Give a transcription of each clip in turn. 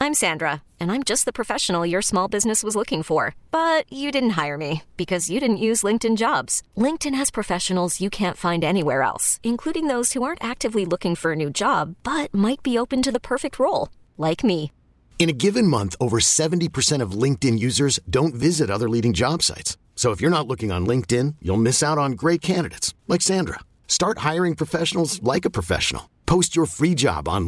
I'm Sandra, and I'm just the professional your small business was looking for. But you didn't hire me because you didn't use LinkedIn Jobs. LinkedIn has professionals you can't find anywhere else, including those who aren't actively looking for a new job, but might be open to the perfect role, like me. In a given month, over 70% of LinkedIn users don't visit other leading job sites. So if you're not looking on LinkedIn, you'll miss out on great candidates like Sandra. Start hiring professionals like a professional. Post your free job on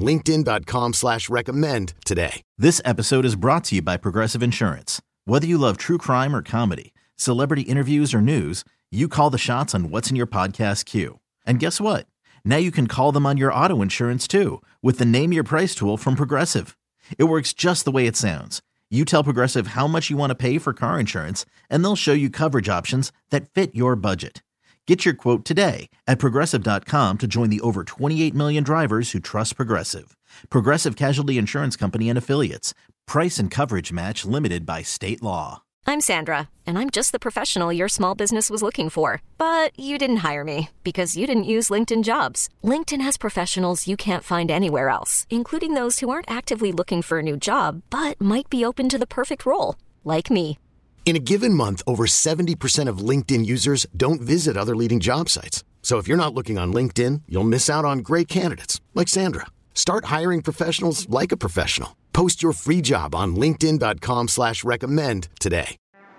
linkedin.com/recommend today. This episode is brought to you by Progressive Insurance. Whether you love true crime or comedy, celebrity interviews or news, you call the shots on what's in your podcast queue. And guess what? Now you can call them on your auto insurance too with the Name Your Price tool from Progressive. It works just the way it sounds. You tell Progressive how much you want to pay for car insurance, and they'll show you coverage options that fit your budget. Get your quote today at Progressive.com to join the over 28 million drivers who trust Progressive. Progressive Casualty Insurance Company and Affiliates. Price and coverage match limited by state law. I'm Sandra, and I'm just the professional your small business was looking for. But you didn't hire me because you didn't use LinkedIn Jobs. LinkedIn has professionals you can't find anywhere else, including those who aren't actively looking for a new job, but might be open to the perfect role, like me. In a given month, over 70% of LinkedIn users don't visit other leading job sites. So if you're not looking on LinkedIn, you'll miss out on great candidates like Sandra. Start hiring professionals like a professional. Post your free job on linkedin.com/recommend today.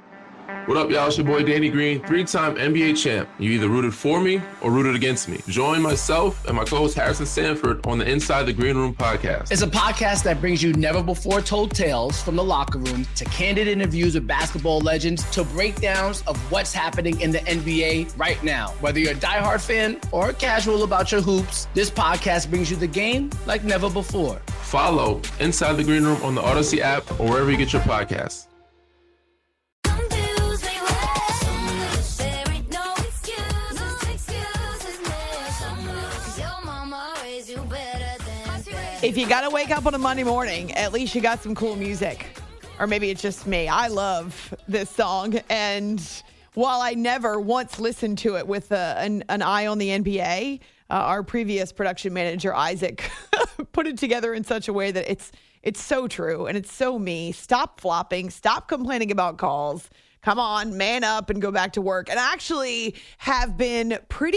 What up, y'all? It's your boy Danny Green, 3-time NBA champ. You either rooted for me or rooted against me. Join myself and my co-host Harrison Sanford on the Inside the Green Room podcast. It's a podcast that brings you never-before-told tales from the locker room to candid interviews with basketball legends to breakdowns of what's happening in the NBA right now. Whether you're a diehard fan or casual about your hoops, this podcast brings you the game like never before. Follow Inside the Green Room on the Odyssey app or wherever you get your podcasts. If you got to wake up on a Monday morning, at least you got some cool music. Or maybe it's just me. I love this song. And while I never once listened to it with an eye on the NBA, our previous production manager, Isaac, put it together in such a way that it's so true and it's so me. Stop flopping. Stop complaining about calls. Come on, man up and go back to work. And I actually have been pretty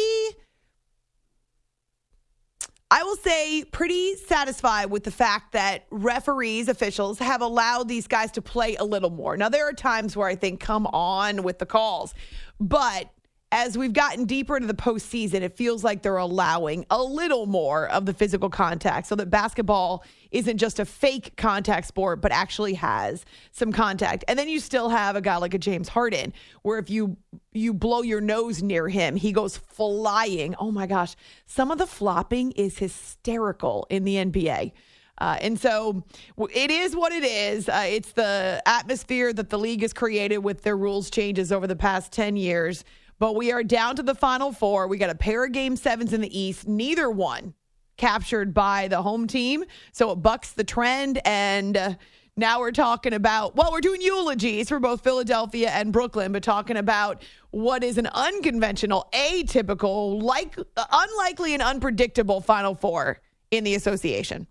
satisfied with the fact that referees, officials have allowed these guys to play a little more. Now, there are times where I think, come on with the calls. But as we've gotten deeper into the postseason, it feels like they're allowing a little more of the physical contact so that basketball isn't just a fake contact sport, but actually has some contact. And then you still have a guy like a James Harden, where if you blow your nose near him, he goes flying. Oh my gosh. Some of the flopping is hysterical in the NBA. And so it is what it is. It's the atmosphere that the league has created with their rules changes over the past 10 years. But we are down to the Final Four. We got a pair of Game 7s in the East. Neither one captured by the home team. So it bucks the trend. And now we're talking about, well, we're doing eulogies for both Philadelphia and Brooklyn, but talking about what is an unconventional, atypical, unlikely and unpredictable Final Four in the association.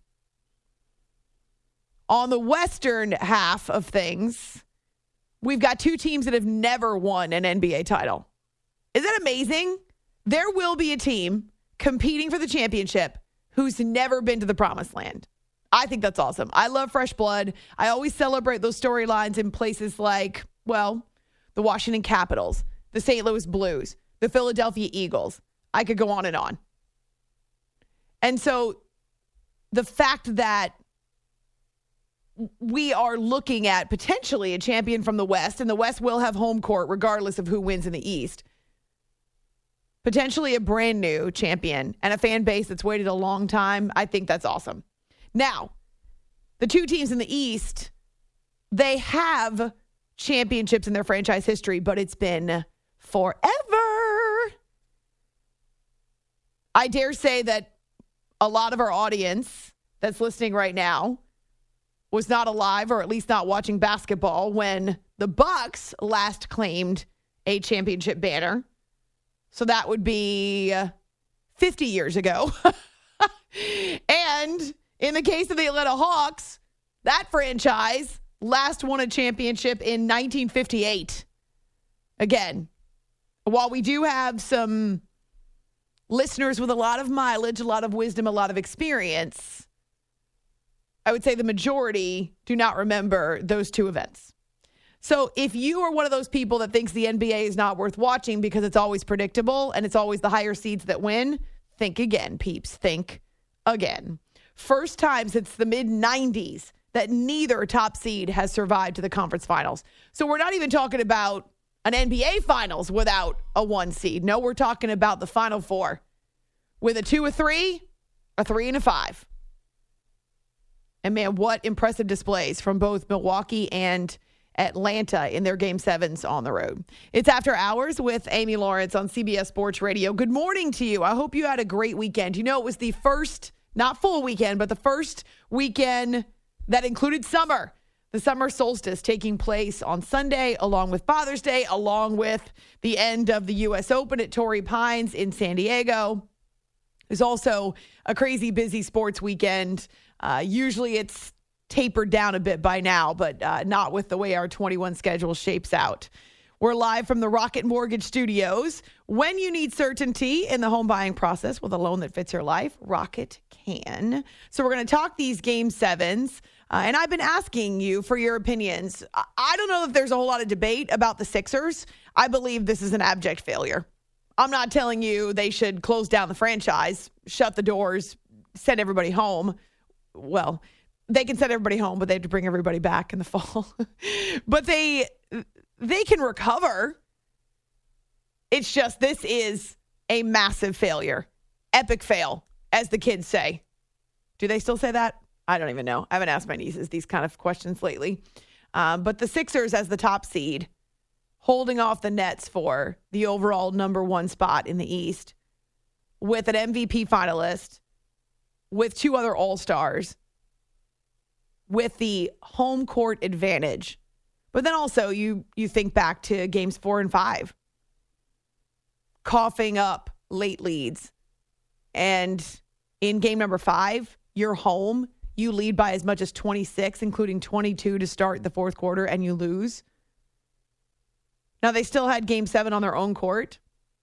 On the Western half of things, we've got two teams that have never won an NBA title. Is that amazing? There will be a team competing for the championship who's never been to the promised land. I think that's awesome. I love fresh blood. I always celebrate those storylines in places like, well, the Washington Capitals, the St. Louis Blues, the Philadelphia Eagles. I could go on and on. And so the fact that we are looking at potentially a champion from the West, and the West will have home court regardless of who wins in the East. Potentially a brand new champion and a fan base that's waited a long time. I think that's awesome. Now, the two teams in the East, they have championships in their franchise history, but it's been forever. I dare say that a lot of our audience that's listening right now was not alive, or at least not watching basketball, when the Bucks last claimed a championship banner. So that would be 50 years ago. And in the case of the Atlanta Hawks, That franchise last won a championship in 1958. Again, while we do have some listeners with a lot of mileage, a lot of wisdom, a lot of experience, I would say the majority do not remember those two events. So if you are one of those people that thinks the NBA is not worth watching because it's always predictable and it's always the higher seeds that win, think again, peeps. Think again. First time since the mid-90s that neither top seed has survived to the conference finals. So we're not even talking about an NBA finals without a 1 seed. No, we're talking about the Final Four with a 2, a 3, a 3, and a 5. And man, what impressive displays from both Milwaukee and Atlanta in their Game 7s on the road. It's After Hours with Amy Lawrence on CBS Sports Radio. Good morning to you. I hope you had a great weekend. You know, it was the first, not full weekend, but the first weekend that included summer. The summer solstice taking place on Sunday, along with Father's Day, along with the end of the U.S. Open at Torrey Pines in San Diego. There's also a crazy busy sports weekend. Usually it's tapered down a bit by now, but not with the way our 21 schedule shapes out. We're live from the Rocket Mortgage Studios. When you need certainty in the home buying process with a loan that fits your life, Rocket can. So we're going to talk these Game 7s. And I've been asking you for your opinions. I don't know if there's a whole lot of debate about the Sixers. I believe this is an abject failure. I'm not telling you they should close down the franchise, shut the doors, send everybody home. Well, they can send everybody home, but they have to bring everybody back in the fall. But they can recover. It's just this is a massive failure. Epic fail, as the kids say. Do they still say that? I don't even know. I haven't asked my nieces these kind of questions lately. But the Sixers as the top seed, holding off the Nets for the overall number 1 spot in the East, with an MVP finalist, with 2 other All-Stars, with the home court advantage. But then also you think back to games 4 and 5, coughing up late leads. And in game number 5, you're home. You lead by as much as 26, including 22 to start the fourth quarter, and you lose. Now, they still had Game 7 on their own court.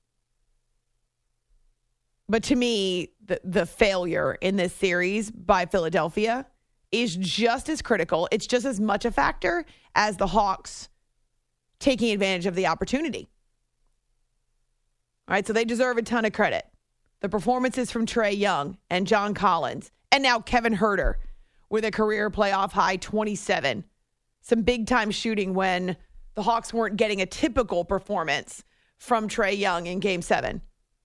But to me, the failure in this series by Philadelphia is just as critical. It's just as much a factor as the Hawks taking advantage of the opportunity. All right, so they deserve a ton of credit. The performances from Trae Young and John Collins, and now Kevin Huerter with a career playoff high 27. Some big-time shooting when the Hawks weren't getting a typical performance from Trae Young in Game 7.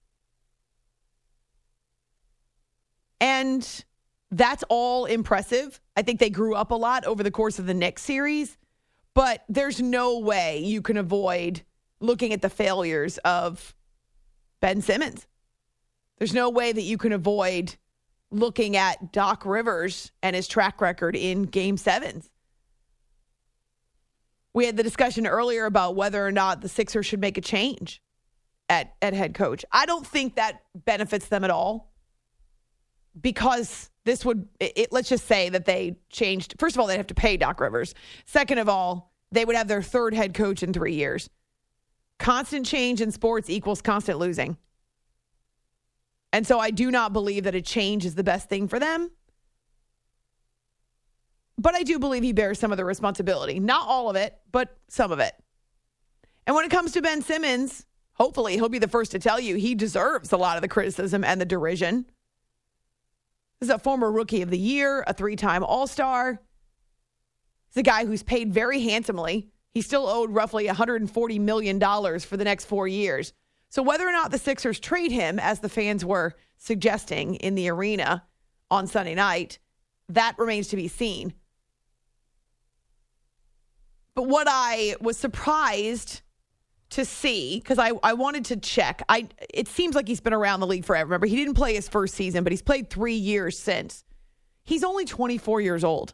And that's all impressive. I think they grew up a lot over the course of the Knicks series, but there's no way you can avoid looking at the failures of Ben Simmons. There's no way that you can avoid looking at Doc Rivers and his track record in Game 7s. We had the discussion earlier about whether or not the Sixers should make a change at head coach. I don't think that benefits them at all, because this would, let's just say that they changed. First of all, they'd have to pay Doc Rivers. Second of all, they would have their 3rd head coach in 3 years. Constant change in sports equals constant losing. And so I do not believe that a change is the best thing for them. But I do believe he bears some of the responsibility. Not all of it, but some of it. And when it comes to Ben Simmons, hopefully he'll be the first to tell you he deserves a lot of the criticism and the derision. This is a former Rookie of the Year, a 3-time All-Star. He's a guy who's paid very handsomely. He's still owed roughly $140 million for the next 4 years. So whether or not the Sixers trade him, as the fans were suggesting in the arena on Sunday night, that remains to be seen. But what I was surprised to see, because I wanted to check, it seems like he's been around the league forever. Remember, he didn't play his first season, but he's played 3 years since. He's only 24 years old.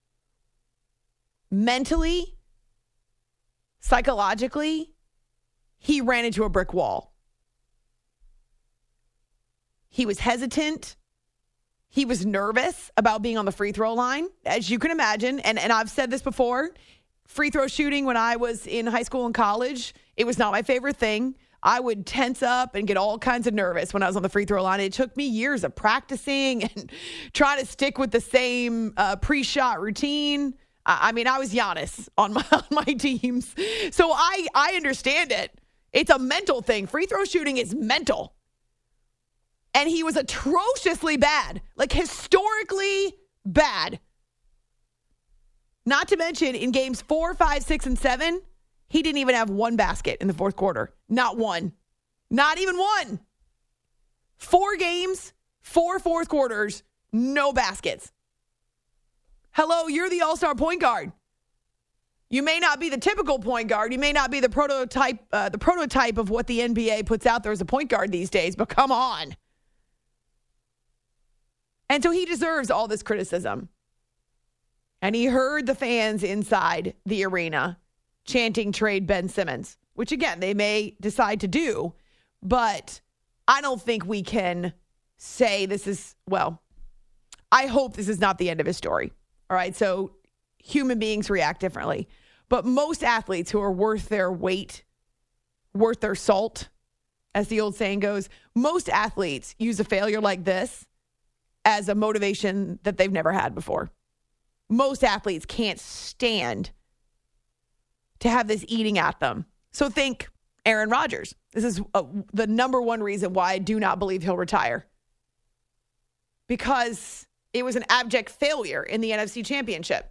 Mentally, psychologically, he ran into a brick wall. He was hesitant. He was nervous about being on the free throw line, as you can imagine. And I've said this before, free throw shooting when I was in high school and college, it was not my favorite thing. I would tense up and get all kinds of nervous when I was on the free throw line. It took me years of practicing and trying to stick with the same pre-shot routine. I mean, I was Giannis on my teams. So I understand it. It's a mental thing. Free throw shooting is mental. And he was atrociously bad, like historically bad. Not to mention in games 4, 5, 6, and 7, he didn't even have one basket in the fourth quarter. Not one. Not even one. 4 games, 4 fourth quarters, no baskets. Hello, you're the all-star point guard. You may not be the typical point guard. You may not be the prototype of what the NBA puts out there as a point guard these days, but come on. And so he deserves all this criticism. And he heard the fans inside the arena chanting trade Ben Simmons, which again, they may decide to do, but I don't think we can say this is, well, I hope this is not the end of his story. All right, so human beings react differently. But most athletes who are worth their weight, worth their salt, as the old saying goes, most athletes use a failure like this as a motivation that they've never had before. Most athletes can't stand to have this eating at them. So think Aaron Rodgers. This is the number one reason why I do not believe he'll retire. Because it was an abject failure in the NFC Championship.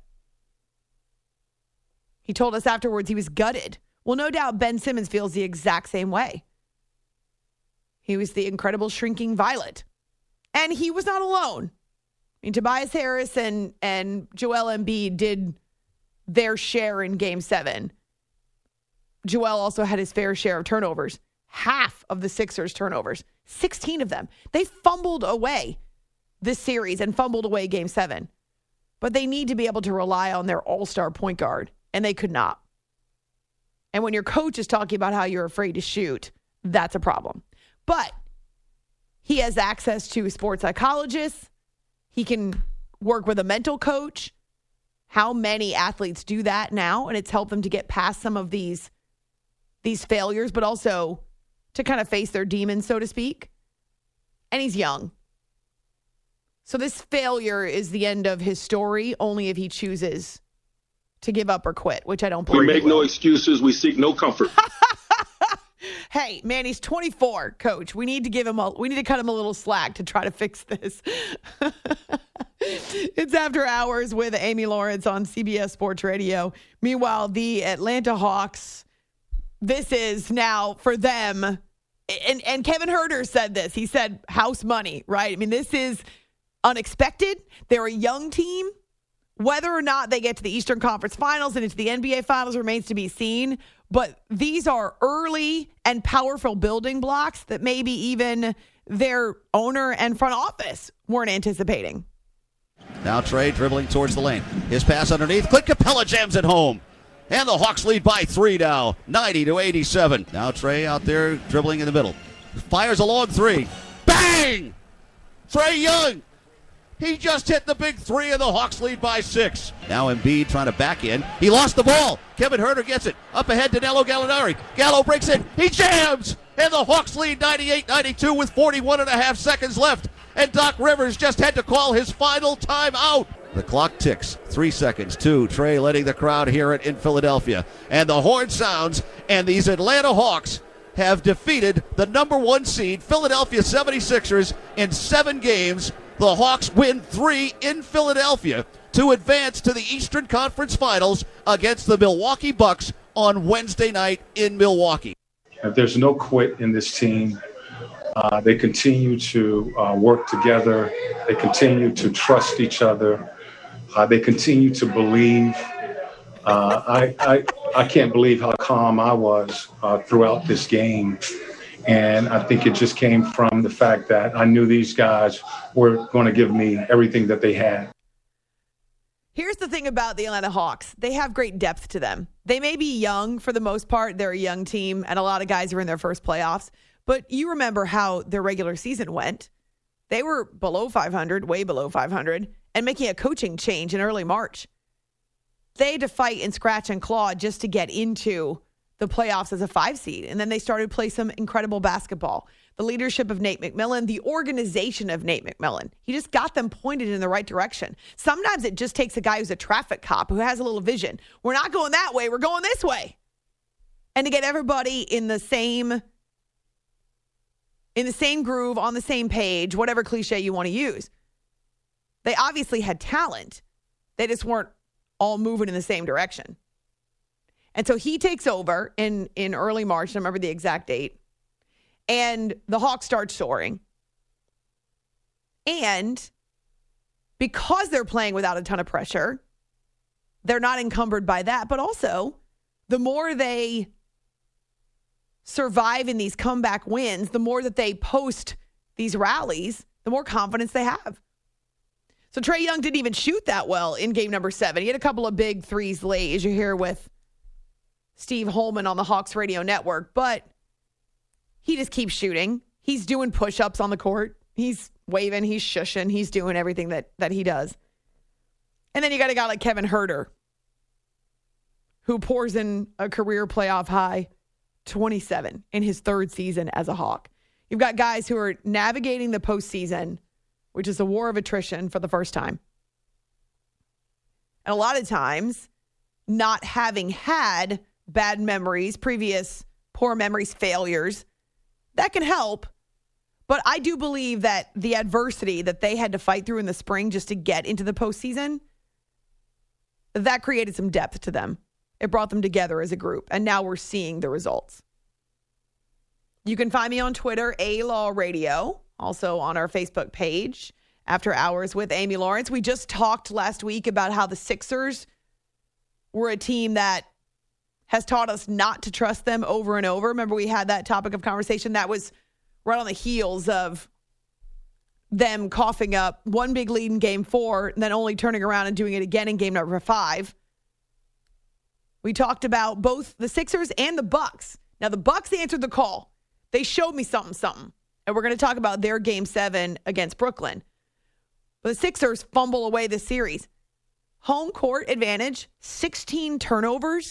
He told us afterwards he was gutted. Well, no doubt Ben Simmons feels the exact same way. He was the incredible shrinking violet. And he was not alone. I mean, Tobias Harris and Joel Embiid did their share in Game 7. Joel also had his fair share of turnovers. Half of the Sixers' turnovers. 16 of them. They fumbled away this series and fumbled away Game 7. But they need to be able to rely on their all-star point guard, and they could not. And when your coach is talking about how you're afraid to shoot, that's a problem. But he has access to sports psychologists. He can work with a mental coach. How many athletes do that now? And it's helped them to get past some of these failures, but also to kind of face their demons, so to speak. And he's young. So this failure is the end of his story only if he chooses to give up or quit, which I don't believe. We make no excuses. We seek no comfort. Hey, man, he's 24, coach. We need to cut him a little slack to try to fix this. It's After Hours with Amy Lawrence on CBS Sports Radio. Meanwhile, the Atlanta Hawks, this is now for them. And Kevin Huerter said this. He said house money, right? I mean, this is unexpected. They're a young team. Whether or not they get to the Eastern Conference Finals and into the NBA Finals remains to be seen. But these are early and powerful building blocks that maybe even their owner and front office weren't anticipating. Now Trey dribbling towards the lane. His pass underneath. Clint Capella jams it home. And the Hawks lead by 3 now, 90-87. Now Trey out there dribbling in the middle. Fires a long 3. Bang! Trae Young. He just hit the big 3 and the Hawks lead by 6. Now Embiid trying to back in. He lost the ball. Kevin Huerter gets it. Up ahead to Danilo Gallinari. Gallo breaks in. He jams! And the Hawks lead 98-92 with 41.5 seconds left. And Doc Rivers just had to call his final timeout. The clock ticks. 3 seconds. 2. Trey letting the crowd hear it in Philadelphia. And the horn sounds. And these Atlanta Hawks have defeated the number 1 seed, Philadelphia 76ers, in 7 games. The Hawks win 3 in Philadelphia to advance to the Eastern Conference Finals against the Milwaukee Bucks on Wednesday night in Milwaukee. There's no quit in this team. They continue to work together. They continue to trust each other. They continue to believe. I can't believe how calm I was throughout this game. And I think it just came from the fact that I knew these guys were going to give me everything that they had. Here's the thing about the Atlanta Hawks. They have great depth to them. They may be young for the most part. They're a young team, and a lot of guys are in their first playoffs. But you remember how their regular season went. They were below 500, way below 500, and making a coaching change in early March. They had to fight and scratch and claw just to get into the playoffs as a 5 seed. And then they started to play some incredible basketball. The leadership of Nate McMillan, the organization of Nate McMillan, he just got them pointed in the right direction. Sometimes it just takes a guy who's a traffic cop who has a little vision. We're not going that way. We're going this way. And to get everybody in the same groove, on the same page, whatever cliche you want to use. They obviously had talent. They just weren't all moving in the same direction. And so he takes over in early March. I don't remember the exact date. And the Hawks start soaring. And because they're playing without a ton of pressure, they're not encumbered by that. But also, the more they survive in these comeback wins, the more that they post these rallies, the more confidence they have. So Trae Young didn't even shoot that well in game number 7. He had a couple of big threes late, as you hear with Steve Holman on the Hawks radio network, but he just keeps shooting. He's doing push-ups on the court. He's waving, he's shushing, he's doing everything that he does. And then you got a guy like Kevin Huerter, who pours in a career playoff high 27 in his 3rd season as a Hawk. You've got guys who are navigating the postseason, which is a war of attrition for the first time. And a lot of times, not having had bad memories, previous poor memories, failures, that can help. But I do believe that the adversity that they had to fight through in the spring just to get into the postseason, that created some depth to them. It brought them together as a group. And now we're seeing the results. You can find me on Twitter, A-Law Radio, also on our Facebook page, After Hours with Amy Lawrence. We just talked last week about how the Sixers were a team that has taught us not to trust them over and over. Remember, we had that topic of conversation that was right on the heels of them coughing up one big lead in game 4, and then only turning around and doing it again in game number 5. We talked about both the Sixers and the Bucks. Now, the Bucks answered the call. They showed me something. And we're going to talk about their game 7 against Brooklyn. But the Sixers fumble away the series. Home court advantage, 16 turnovers.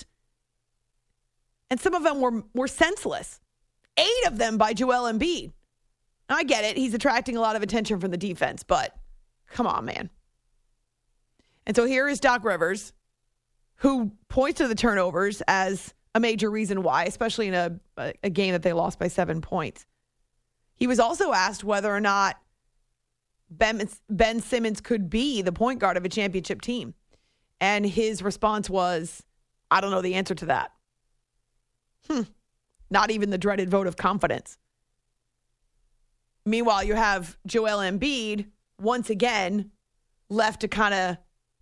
And some of them were senseless. 8 of them by Joel Embiid. Now, I get it. He's attracting a lot of attention from the defense, but come on, man. And so here is Doc Rivers, who points to the turnovers as a major reason why, especially in a game that they lost by 7 points. He was also asked whether or not Ben Simmons could be the point guard of a championship team. And his response was, I don't know the answer to that. Not even the dreaded vote of confidence. Meanwhile, you have Joel Embiid, once again, left to kind of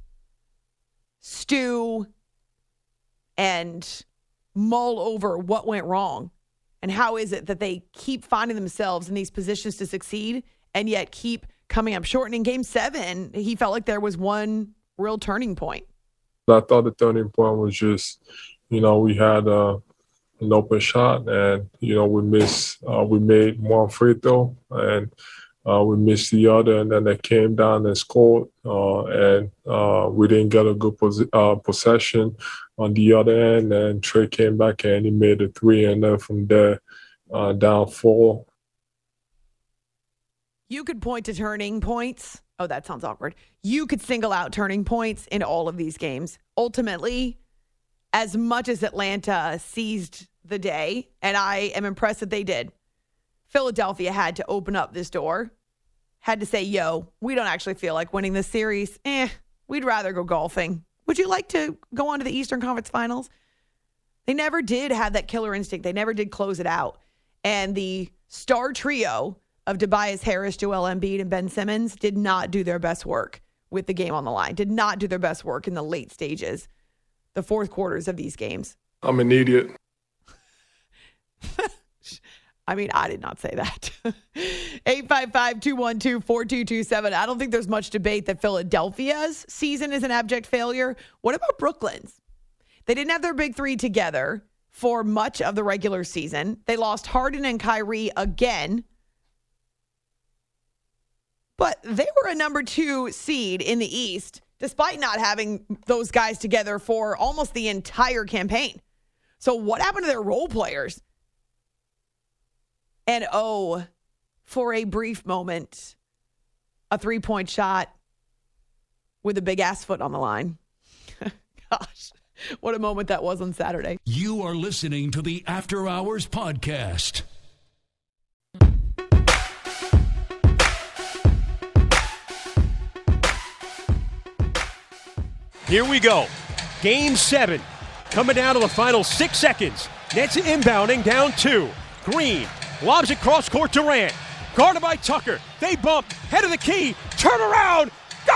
stew and mull over what went wrong. And how is it that they keep finding themselves in these positions to succeed and yet keep coming up short? And in game 7, he felt like there was one real turning point. I thought the turning point was just, we had an open shot, and we made one free throw, and we missed the other, and then they came down and scored, and we didn't get a good possession on the other end, and Trae came back and he made a 3, and then from there down 4. You could point to turning points. Oh, that sounds awkward. You could single out turning points in all of these games. Ultimately, as much as Atlanta seized the day, and I am impressed that they did, Philadelphia had to open up this door, had to say, yo, we don't actually feel like winning this series. We'd rather go golfing. Would you like to go on to the Eastern Conference Finals? They never did have that killer instinct. They never did close it out. And the star trio of Tobias Harris, Joel Embiid, and Ben Simmons did not do their best work with the game on the line, did not do their best work in the late stages, the fourth quarters of these games. I'm an idiot. I mean, I did not say that. 855-212-4227. I don't think there's much debate that Philadelphia's season is an abject failure. What about Brooklyn's? They didn't have their big 3 together for much of the regular season. They lost Harden and Kyrie again. But they were a number 2 seed in the East, despite not having those guys together for almost the entire campaign. So what happened to their role players? And for a brief moment, a 3-point shot with a big ass foot on the line. Gosh, what a moment that was on Saturday. You are listening to the After Hours Podcast. Here we go. Game 7. Coming down to the final 6 seconds. Nets inbounding down 2. Green lobs it cross court. Durant. Guarded by Tucker. They bump. Head of the key. Turn around.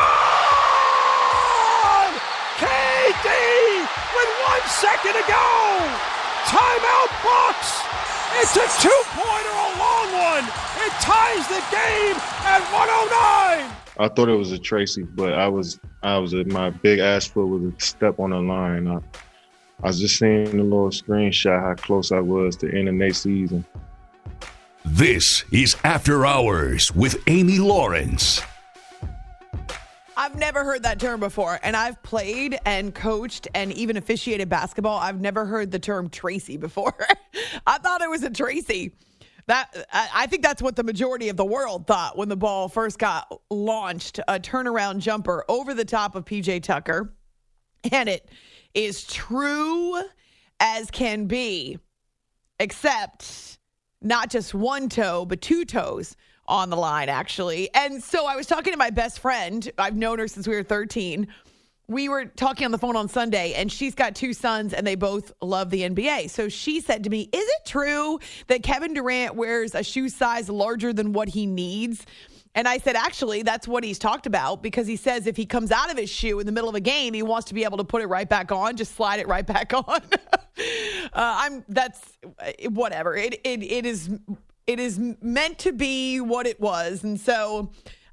Gone! KD with 1 second to go. Timeout Bucks. It's a 2-pointer, a long one. It ties the game at 109. I thought it was a Tracy, but I was my big ass foot was a step on the line. I was just seeing a little screenshot how close I was to ending their season. This is After Hours with Amy Lawrence. I've never heard that term before, and I've played and coached and even officiated basketball. I've never heard the term Tracy before. I thought it was a Tracy. I think that's what the majority of the world thought when the ball first got launched, a turnaround jumper over the top of PJ Tucker. And it is true as can be, except not just one toe, but 2 toes on the line, actually. And so I was talking to my best friend. I've known her since we were 13. We were talking on the phone on Sunday, and she's got 2 sons, and they both love the NBA. So she said to me, is it true that Kevin Durant wears a shoe size larger than what he needs? And I said, actually, that's what he's talked about, because he says if he comes out of his shoe in the middle of a game, he wants to be able to put it right back on, just slide it right back on. That's whatever. It is meant to be what it was. And so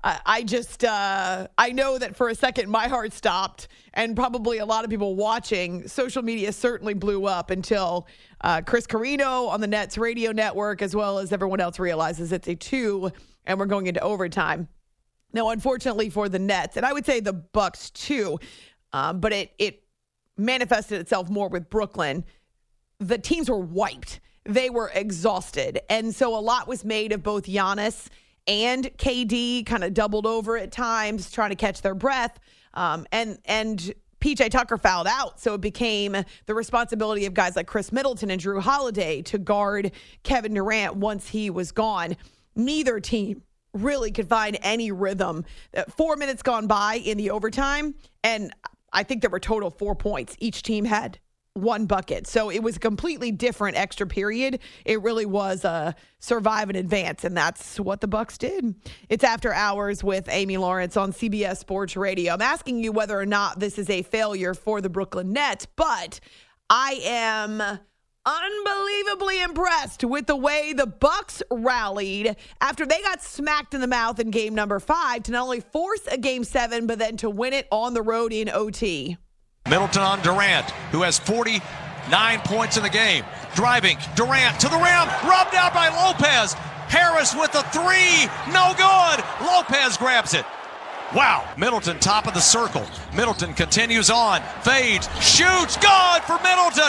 I know that for a second my heart stopped, and probably a lot of people watching. Social media certainly blew up until Chris Carino on the Nets radio network, as well as everyone else, realizes it's a 2 and we're going into overtime. Now, unfortunately for the Nets, and I would say the Bucks too, but it manifested itself more with Brooklyn. The teams were wiped. They were exhausted. And so a lot was made of both Giannis and KD, kind of doubled over at times, trying to catch their breath. And PJ Tucker fouled out. So it became the responsibility of guys like Chris Middleton and Drew Holiday to guard Kevin Durant once he was gone. Neither team really could find any rhythm. 4 minutes gone by in the overtime, and I think there were total 4 points. Each team had 1 bucket. So it was a completely different extra period. It really was a survive and advance, and that's what the Bucks did. It's After Hours with Amy Lawrence on CBS Sports Radio. I'm asking you whether or not this is a failure for the Brooklyn Nets, but I am unbelievably impressed with the way the Bucks rallied after they got smacked in the mouth in game number 5 to not only force a game 7, but then to win it on the road in OT. Middleton on Durant, who has 49 points in the game. Driving, Durant to the rim, rubbed out by Lopez. Harris with the 3, no good. Lopez grabs it. Wow, Middleton top of the circle. Middleton continues on, fades, shoots, good for Middleton.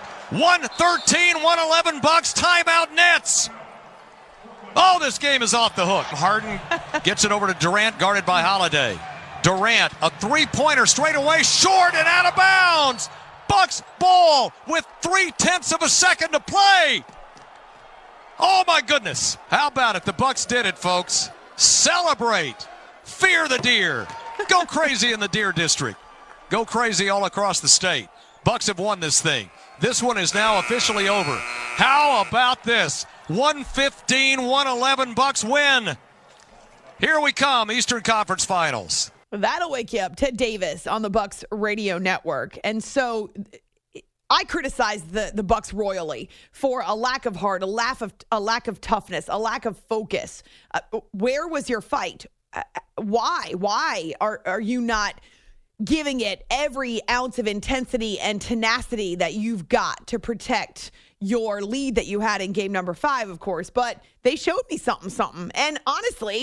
113-111 Bucks, timeout Nets. Oh, this game is off the hook. Harden gets it over to Durant, guarded by Holiday. Durant, a 3-pointer straight away, short and out of bounds. Bucks ball with 0.3 of a second to play. Oh my goodness. How about it? The Bucks did it, folks. Celebrate. Fear the deer. Go crazy in the Deer District. Go crazy all across the state. Bucks have won this thing. This one is now officially over. How about this? 115-111 Bucks win. Here we come, Eastern Conference Finals. That'll wake you up. Ted Davis on the Bucks radio network. And so I criticized the Bucks royally for a lack of heart, a lack of toughness, a lack of focus. Where was your fight? Why are you not giving it every ounce of intensity and tenacity that you've got to protect your lead that you had in game number 5, of course? But they showed me something. And honestly,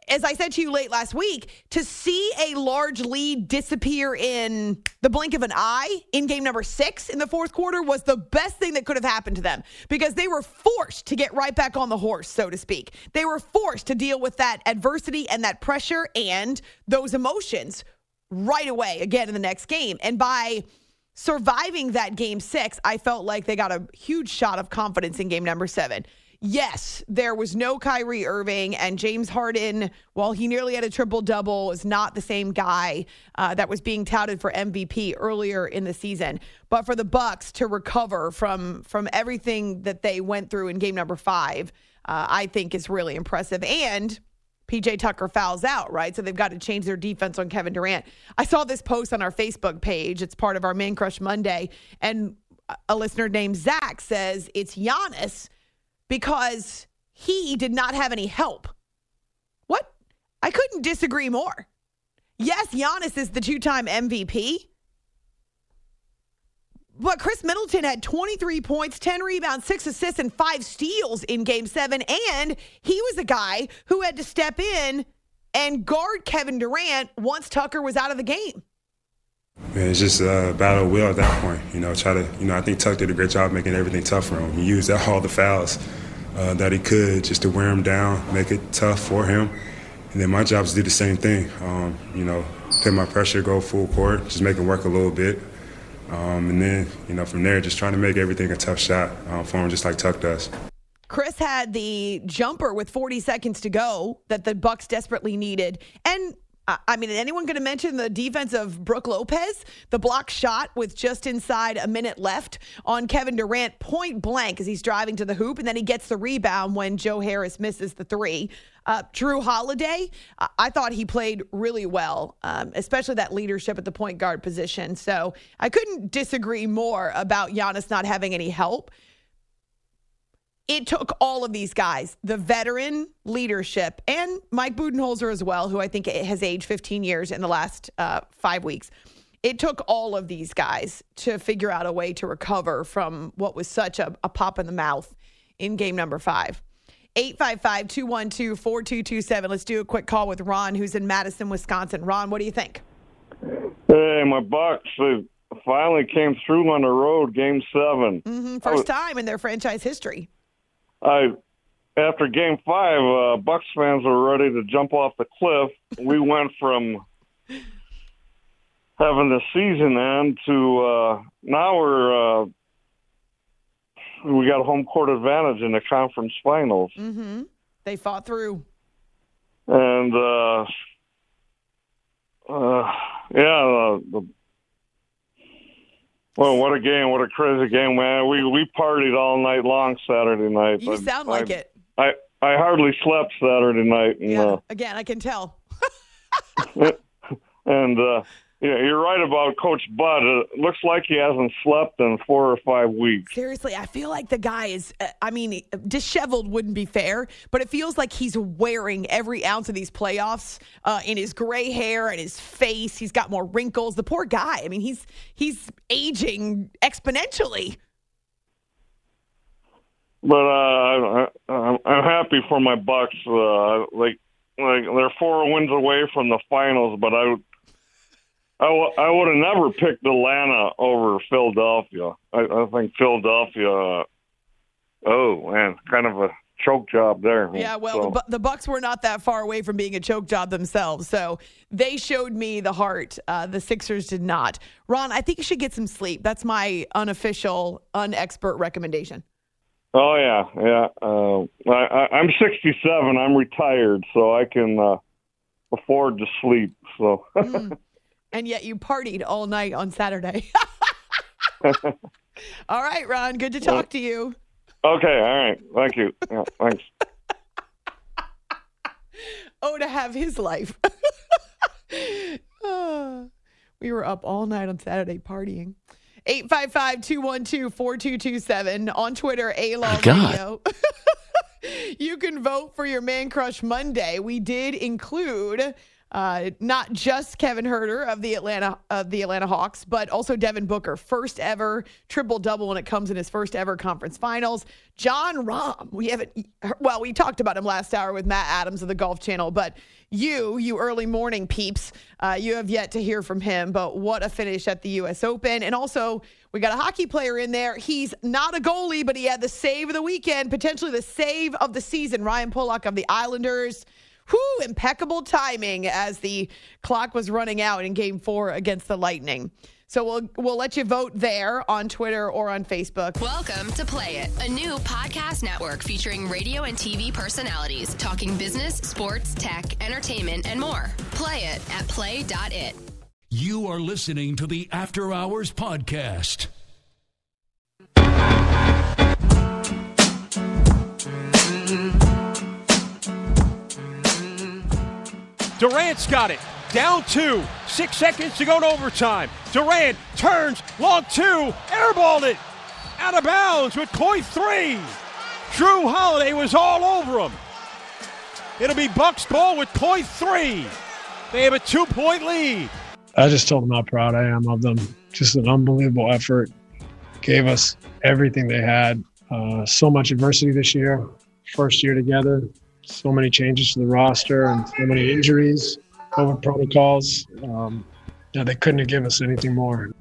as I said to you late last week, to see a large lead disappear in the blink of an eye in game number 6 in the fourth quarter was the best thing that could have happened to them, because they were forced to get right back on the horse, so to speak. They were forced to deal with that adversity and that pressure and those emotions right away again in the next game. And by surviving that game 6, I felt like they got a huge shot of confidence in game number 7. Yes, there was no Kyrie Irving, and James Harden, while he nearly had a triple-double, is not the same guy that was being touted for MVP earlier in the season. But for the Bucks to recover from everything that they went through in game number 5, I think is really impressive. And PJ Tucker fouls out, right? So they've got to change their defense on Kevin Durant. I saw this post on our Facebook page. It's part of our Man Crush Monday. And a listener named Zach says it's Giannis because he did not have any help. What? I couldn't disagree more. Yes, Giannis is the 2-time MVP. But Chris Middleton had 23 points, 10 rebounds, 6 assists, and 5 steals in Game 7. And he was a guy who had to step in and guard Kevin Durant once Tucker was out of the game. It's just a battle of will at that point. I think Tuck did a great job making everything tough for him. He used all the fouls that he could just to wear him down, make it tough for him. And then my job is to do the same thing. Put my pressure, go full court, just make him work a little bit. And then, from there, just trying to make everything a tough shot for him, just like Tuck does. Chris had the jumper with 40 seconds to go that the Bucks desperately needed. And anyone going to mention the defense of Brook Lopez? The block shot with just inside a minute left on Kevin Durant, point blank, as he's driving to the hoop, and then he gets the rebound when Joe Harris misses the 3. Drew Holiday, I thought he played really well, especially that leadership at the point guard position. So I couldn't disagree more about Giannis not having any help. It took all of these guys, the veteran leadership, and Mike Budenholzer as well, who I think has aged 15 years in the last 5 weeks. It took all of these guys to figure out a way to recover from what was such a pop in the mouth in game number 5. 855-212-4227. Let's do a quick call with Ron, who's in Madison, Wisconsin. Ron, what do you think? Hey, my Bucks, they finally came through on the road, game 7. First time in their franchise history. After game 5, Bucks fans were ready to jump off the cliff. We went from having the season end to now we got home court advantage in the conference finals. Mm-hmm. They fought through. And well, what a game! What a crazy game, man! We partied all night long Saturday night. You sound like it. I hardly slept Saturday night. And, yeah, again, I can tell. And you're right about Coach Bud. It looks like he hasn't slept in 4 or 5 weeks. Seriously, I feel like the guy is, disheveled wouldn't be fair, but it feels like he's wearing every ounce of these playoffs in his gray hair and his face. He's got more wrinkles. The poor guy. He's aging exponentially. But I'm happy for my Bucks. They're 4 wins away from the finals, but I would have never picked Atlanta over Philadelphia. I think Philadelphia, kind of a choke job there. Yeah, well, the Bucks were not that far away from being a choke job themselves, so they showed me the heart. The Sixers did not. Ron, I think you should get some sleep. That's my unofficial, unexpert recommendation. Oh, yeah. I'm 67. I'm retired, so I can afford to sleep. So. And yet you partied all night on Saturday. All right, Ron. Good to talk to you. Okay. All right. Thank you. Yeah, thanks. To have his life. We were up all night on Saturday partying. 855-212-4227 on Twitter, A-Law Radio. You can vote for your Man Crush Monday. We did include Not just Kevin Huerter of the Atlanta Hawks, but also Devin Booker, first ever triple-double when it comes in his first ever conference finals. John Rahm, we talked about him last hour with Matt Adams of the Golf Channel, but you early morning peeps, you have yet to hear from him, but what a finish at the U.S. Open. And also, we got a hockey player in there. He's not a goalie, but he had the save of the weekend, potentially the save of the season. Ryan Pulock of the Islanders. Impeccable timing as the clock was running out in Game 4 against the Lightning. So we'll let you vote there on Twitter or on Facebook. Welcome to Play It, a new podcast network featuring radio and TV personalities talking business, sports, tech, entertainment, and more. Play it at play.it. You are listening to the After Hours Podcast. Durant's got it. Down 2. 6 seconds to go to overtime. Durant turns, long 2, airballed it. Out of bounds with point 3. Jrue Holiday was all over him. It'll be Bucks ball with point 3. They have a 2-point lead. I just told them how proud I am of them. Just an unbelievable effort. Gave us everything they had. So much adversity this year. First year together. So many changes to the roster and so many injuries, COVID protocols. They couldn't have given us anything more.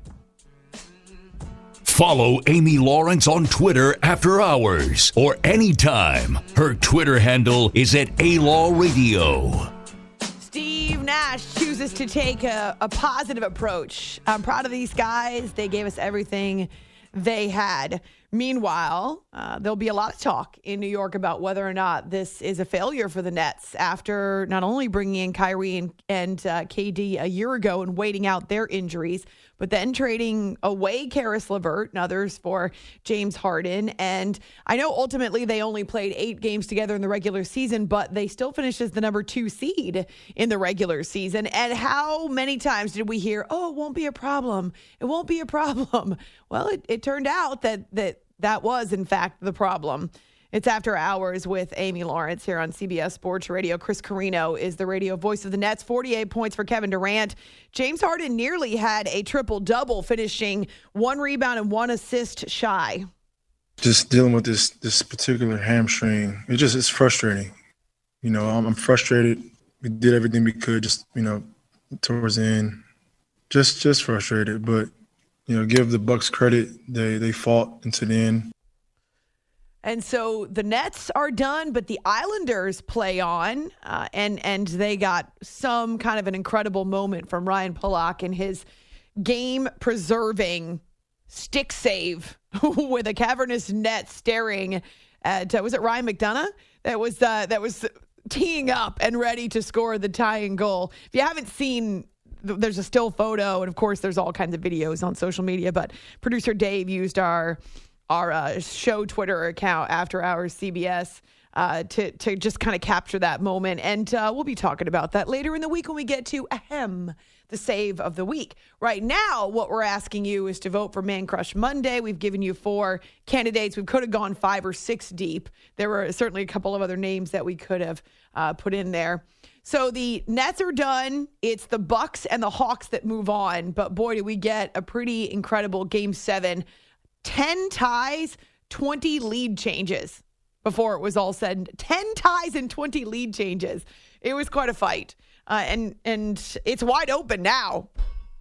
Follow Amy Lawrence on Twitter after hours or anytime. Her Twitter handle is @ALawRadio. Steve Nash chooses to take a positive approach. I'm proud of these guys. They gave us everything they had. Meanwhile, there'll be a lot of talk in New York about whether or not this is a failure for the Nets after not only bringing in Kyrie and KD a year ago and waiting out their injuries, but then trading away Karis LeVert and others for James Harden. And I know ultimately they only played 8 games together in the regular season, but they still finished as the number 2 seed in the regular season. And how many times did we hear, oh, it won't be a problem. It won't be a problem. Well, it turned out that was, in fact, the problem. It's After Hours with Amy Lawrence here on CBS Sports Radio. Chris Carino is the radio voice of the Nets. 48 points for Kevin Durant. James Harden nearly had a triple-double, finishing 1 rebound and 1 assist shy. Just dealing with this particular hamstring, it's frustrating. I'm frustrated. We did everything we could towards the end. Just frustrated, but give the Bucks credit. They fought into the end. And so the Nets are done, but the Islanders play on, and they got some kind of an incredible moment from Ryan Pulock in his game-preserving stick save with a cavernous net staring at, was it Ryan McDonough? That was teeing up and ready to score the tying goal. If you haven't seen, there's a still photo, and of course there's all kinds of videos on social media, but producer Dave used our show Twitter account, After Hours CBS, to just kind of capture that moment. And we'll be talking about that later in the week when we get to the save of the week. Right now, what we're asking you is to vote for Man Crush Monday. We've given you 4 candidates. We could have gone 5 or 6 deep. There were certainly a couple of other names that we could have put in there. So the Nets are done. It's the Bucks and the Hawks that move on. But boy, did we get a pretty incredible Game 7. 10 ties, 20 lead changes before it was all said. 10 ties and 20 lead changes. It was quite a fight. And it's wide open now.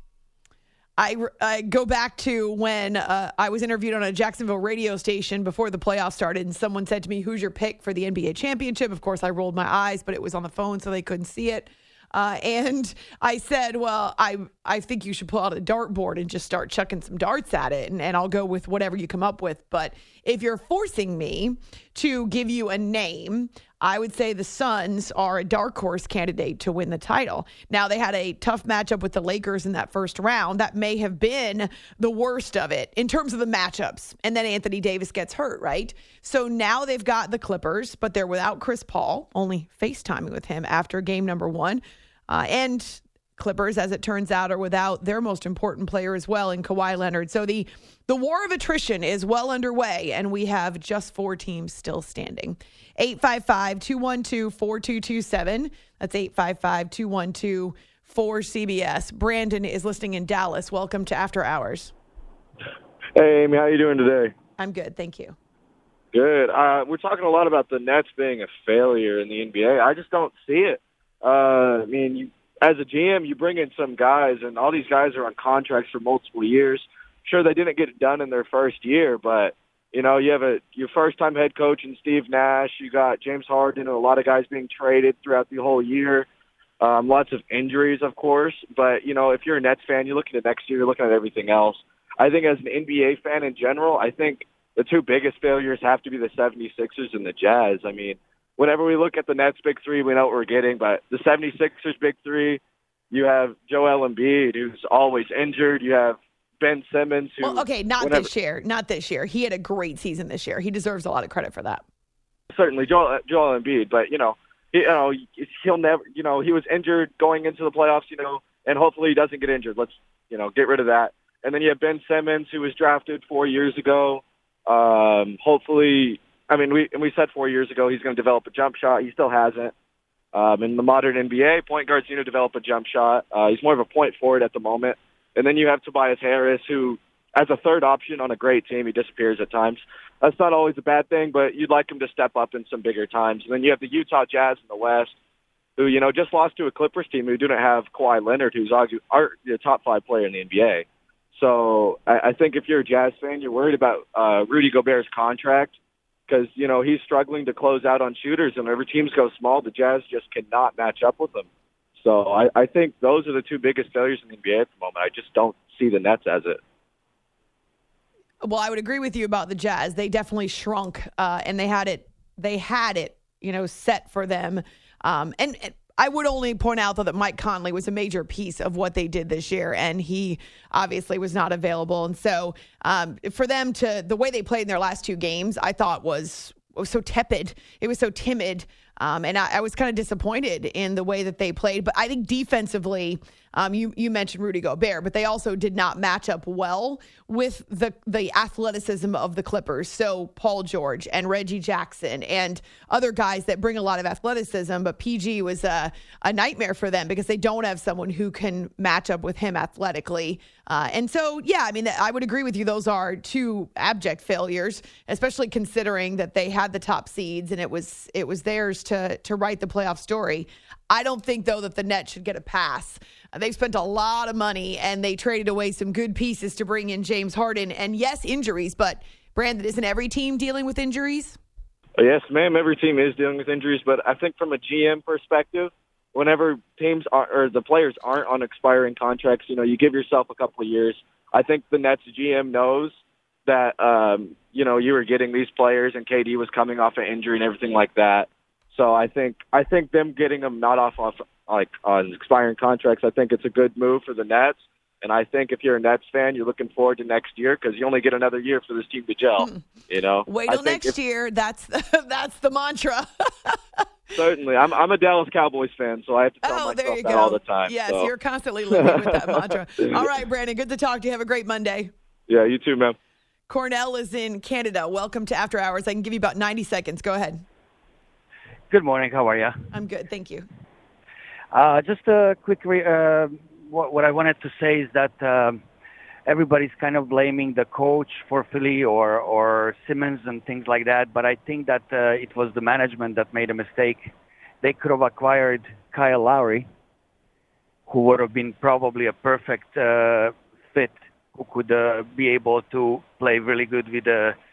I go back to when I was interviewed on a Jacksonville radio station before the playoffs started, and someone said to me, who's your pick for the NBA championship? Of course, I rolled my eyes, but it was on the phone, so they couldn't see it. And I said, well, I think you should pull out a dartboard and just start chucking some darts at it, and I'll go with whatever you come up with. But if you're forcing me to give you a name, I would say the Suns are a dark horse candidate to win the title. Now, they had a tough matchup with the Lakers in that first round. That may have been the worst of it in terms of the matchups. And then Anthony Davis gets hurt, right? So now they've got the Clippers, but they're without Chris Paul, only FaceTiming with him after game number 1. And Clippers, as it turns out, are without their most important player as well in Kawhi Leonard. So the war of attrition is well underway, and we have just 4 teams still standing. 855-212-4227. That's 855-212-4CBS. Brandon is listening in Dallas. Welcome to After Hours. Hey, Amy, how you doing today? I'm good, thank you. Good. We're talking a lot about the Nets being a failure in the NBA. I just don't see it. I mean, as a GM, you bring in some guys, and all these guys are on contracts for multiple years. Sure, they didn't get it done in their first year, but, you know, you have your first-time head coach in Steve Nash. You got James Harden and a lot of guys being traded throughout the whole year. Lots of injuries, of course. But, you know, if you're a Nets fan, you're looking at next year, you're looking at everything else. I think as an NBA fan in general, I think the 2 biggest failures have to be the 76ers and the Jazz. I mean, whenever we look at the Nets' big 3, we know what we're getting. But the 76ers' big 3, you have Joel Embiid, who's always injured. You have Ben Simmons, who... Well, okay, not this year. Not this year. He had a great season this year. He deserves a lot of credit for that. Certainly, Joel Embiid. But, he'll never... he was injured going into the playoffs, and hopefully he doesn't get injured. Let's, get rid of that. And then you have Ben Simmons, who was drafted 4 years ago. Hopefully... we said 4 years ago he's going to develop a jump shot. He still hasn't. In the modern NBA, point guards need to develop a jump shot. He's more of a point forward at the moment. And then you have Tobias Harris, who, as a third option on a great team, he disappears at times. That's not always a bad thing, but you'd like him to step up in some bigger times. And then you have the Utah Jazz in the West, who, just lost to a Clippers team who didn't have Kawhi Leonard, who's the top 5 player in the NBA. So I think if you're a Jazz fan, you're worried about Rudy Gobert's contract, because, he's struggling to close out on shooters, and whenever teams go small, the Jazz just cannot match up with them. So I think those are the 2 biggest failures in the NBA at the moment. I just don't see the Nets as it. Well, I would agree with you about the Jazz. They definitely shrunk, and they had it, set for them. And I would only point out, though, that Mike Conley was a major piece of what they did this year, and he obviously was not available. And so for them the way they played in their last 2 games, I thought was so tepid. It was so timid. And I was kind of disappointed in the way that they played. But I think defensively, you mentioned Rudy Gobert, but they also did not match up well with the athleticism of the Clippers. So Paul George and Reggie Jackson and other guys that bring a lot of athleticism. But PG was a nightmare for them because they don't have someone who can match up with him athletically. And so, I would agree with you. Those are 2 abject failures, especially considering that they had the top seeds and it was theirs to write the playoff story. I don't think, though, that the Nets should get a pass. They've spent a lot of money, and they traded away some good pieces to bring in James Harden. And, yes, injuries, but, Brandon, isn't every team dealing with injuries? Yes, ma'am, every team is dealing with injuries. But I think from a GM perspective, whenever teams or the players aren't on expiring contracts, you give yourself a couple of years. I think the Nets GM knows that, you were getting these players, and KD was coming off an injury and everything like that. So I think them getting them not off on expiring contracts, I think it's a good move for the Nets. And I think if you're a Nets fan, you're looking forward to next year because you only get another year for this team to gel. Wait till next year. That's the mantra. Certainly, I'm a Dallas Cowboys fan, so I have to tell myself that all the time. Yes, so. You're constantly living with that mantra. All right, Brandon, good to talk to you. Have a great Monday. Yeah, you too, man. Cornell is in Canada. Welcome to After Hours. I can give you about 90 seconds. Go ahead. Good morning. How are you? I'm good. Thank you. Just a quick what I wanted to say is that everybody's kind of blaming the coach for Philly or Simmons and things like that. But I think that it was the management that made a mistake. They could have acquired Kyle Lowry, who would have been probably a perfect fit, who could be able to play really good with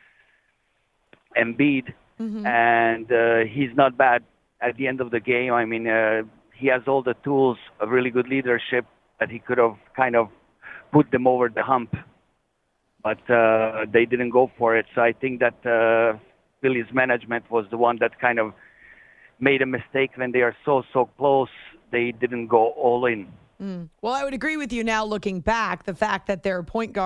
Embiid. Mm-hmm. And he's not bad at the end of the game. I mean, he has all the tools of really good leadership that he could have kind of put them over the hump. But they didn't go for it. So I think that Philly's management was the one that kind of made a mistake when they are so close. They didn't go all in. Well, I would agree with you now looking back, the fact that their point guard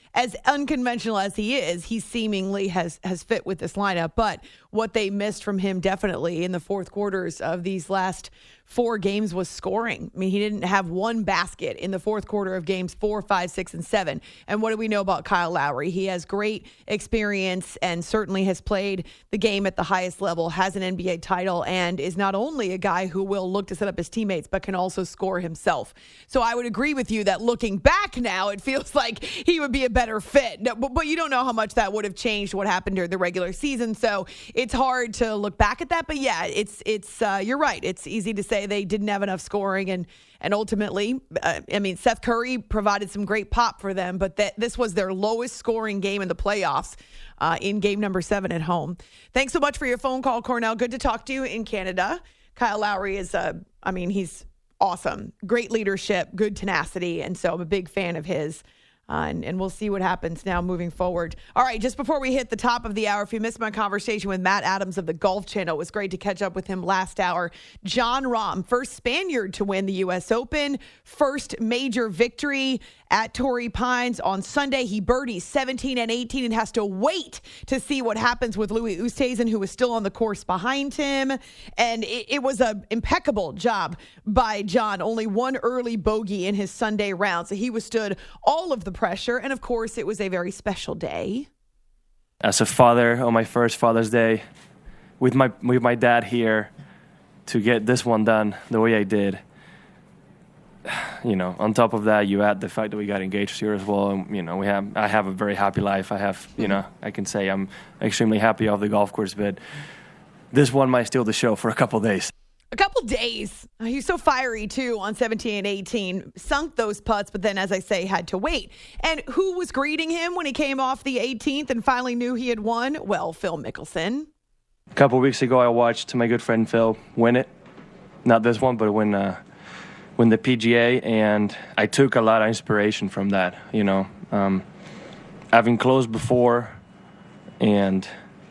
as unconventional as he is, he seemingly has fit with this lineup. But what they missed from him definitely in the fourth quarters of these last 4 games was scoring. I mean, he didn't have one basket in the fourth quarter of games 4, 5, 6, and 7. And what do we know about Kyle Lowry? He has great experience and certainly has played the game at the highest level, has an NBA title, and is not only a guy who will look to set up his teammates, but can also score himself. So I would agree with you that looking back now, it feels like he would be a better fit. No, but you don't know how much that would have changed what happened during the regular season. So it's hard to look back at that. But yeah, it's you're right. It's easy to say they didn't have enough scoring, and ultimately, Seth Curry provided some great pop for them, but this was their lowest scoring game in the playoffs in game number 7 at home. Thanks so much for your phone call, Cornell. Good to talk to you in Canada. Kyle Lowry is, he's awesome. Great leadership, good tenacity, and so I'm a big fan of his. And we'll see what happens now moving forward. All right, just before we hit the top of the hour, if you missed my conversation with Matt Adams of the Golf Channel, it was great to catch up with him last hour. Jon Rahm, first Spaniard to win the U.S. Open, first major victory at Torrey Pines on Sunday. He birdies 17 and 18 and has to wait to see what happens with Louis Oosthuizen, who is still on the course behind him. And it was an impeccable job by Jon. Only one early bogey in his Sunday round. So he withstood all of the pressure. And of course, it was a very special day. As a father, on my first Father's Day, with my dad here, to get this one done the way I did, on top of that, you add the fact that we got engaged here as well, and I have a very happy life. I have, I can say I'm extremely happy off the golf course, but this one might steal the show for a couple days. A couple days. He was so fiery, too, on 17 and 18. Sunk those putts, but then, as I say, had to wait. And who was greeting him when he came off the 18th and finally knew he had won? Well, Phil Mickelson. A couple of weeks ago, I watched my good friend Phil win it. Not this one, but win the PGA, and I took a lot of inspiration from that. Having closed before, and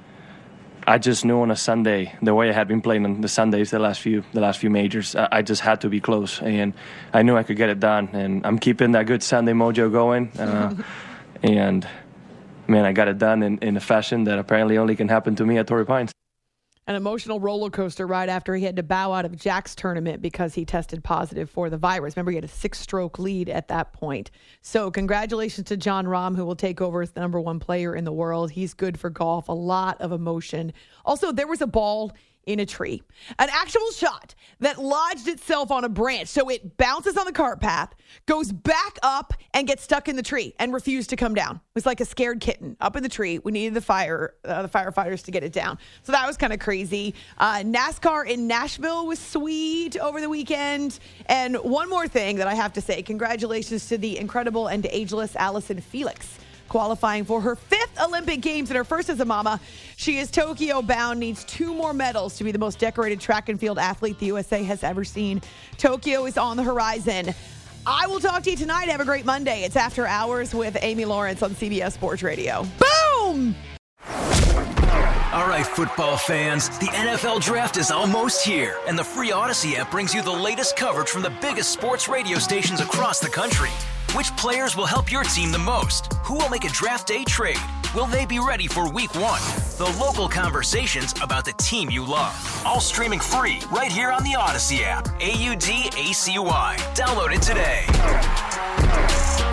I just knew on a Sunday, the way I had been playing on the Sundays the last few majors, I just had to be close, and I knew I could get it done. And I'm keeping that good Sunday mojo going, and man, I got it done in a fashion that apparently only can happen to me at Torrey Pines. An emotional roller coaster ride after he had to bow out of Jack's tournament because he tested positive for the virus. Remember, he had a 6-stroke lead at that point. So congratulations to Jon Rahm, who will take over as the number 1 player in the world. He's good for golf. A lot of emotion. Also, there was a ball in a tree. An actual shot that lodged itself on a branch. So it bounces on the cart path, goes back up, and gets stuck in the tree and refused to come down. It was like a scared kitten up in the tree. We needed the firefighters to get it down. So that was kind of crazy. NASCAR in Nashville was sweet over the weekend. And one more thing that I have to say, congratulations to the incredible and ageless Allison Felix, qualifying for her 5th Olympic Games and her first as a mama. She is Tokyo bound, needs 2 more medals to be the most decorated track and field athlete the USA has ever seen. Tokyo is on the horizon. I will talk to you tonight. Have a great Monday. It's After Hours with Amy Lawrence on CBS Sports Radio. Boom! All right, football fans, the NFL Draft is almost here, and the free Odyssey app brings you the latest coverage from the biggest sports radio stations across the country. Which players will help your team the most? Who will make a draft day trade? Will they be ready for week 1? The local conversations about the team you love. All streaming free right here on the Odyssey app. AUDACY. Download it today.